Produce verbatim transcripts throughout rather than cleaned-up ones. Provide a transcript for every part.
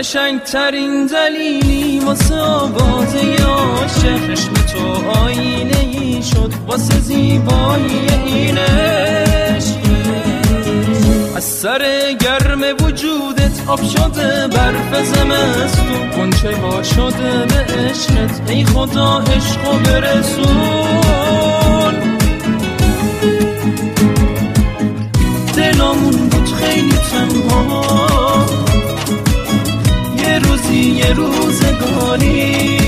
قشنگ ترین دلیلی واسه آوازه عاشق، چشم تو آینه ای شد واسه زیبایی این عشق. از سر گرم وجودت آب شده برف زمستون، غنچه وا شده به عشقت، ای خدا عشقو برسون. دلمون بود خیلی تنها، یه روزی یه روزگاری،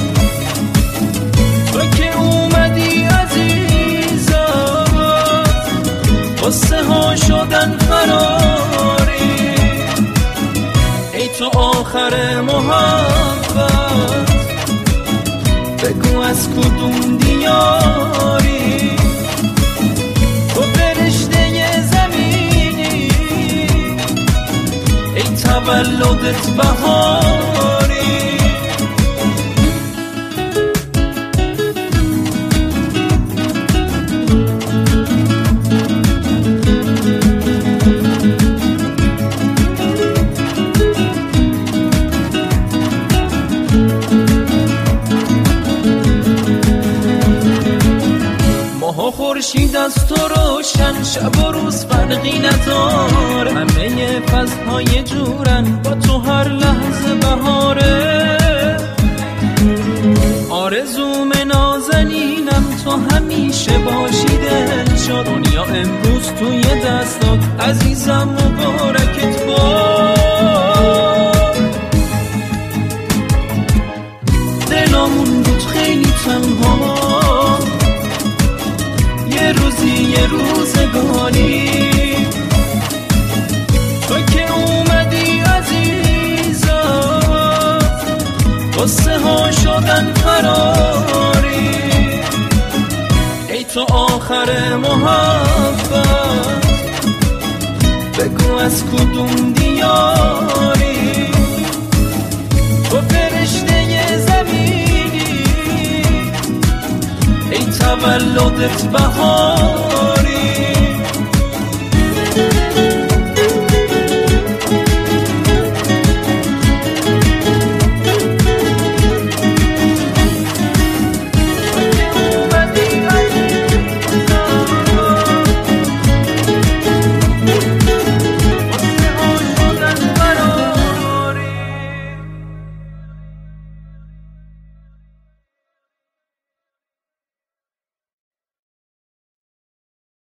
تو که اومدی عزیزم قصه ها شدن فراری. ای تو آخر محبت بگو از کدوم دیاری، تو فرشته زمینی، ای تولدت بهاری. خورشید از تو روشن، شب و روز فرقی نداره، همه فصل‌های جورن، با تو هر لحظه بهاره. آرزوم نازنینم تو همیشه باشی دل شد، دنیا امروز توی دستات عزیزم مبارکت باد. دلمون بود خیلی تنها، یه روزی یه روزگاری، تو که اومدی عزیزم قصه ها شدن فراری. ای تو آخر محبت بگو از کدوم دیاری، تو فرشته زمینی، ای تولدت بهار.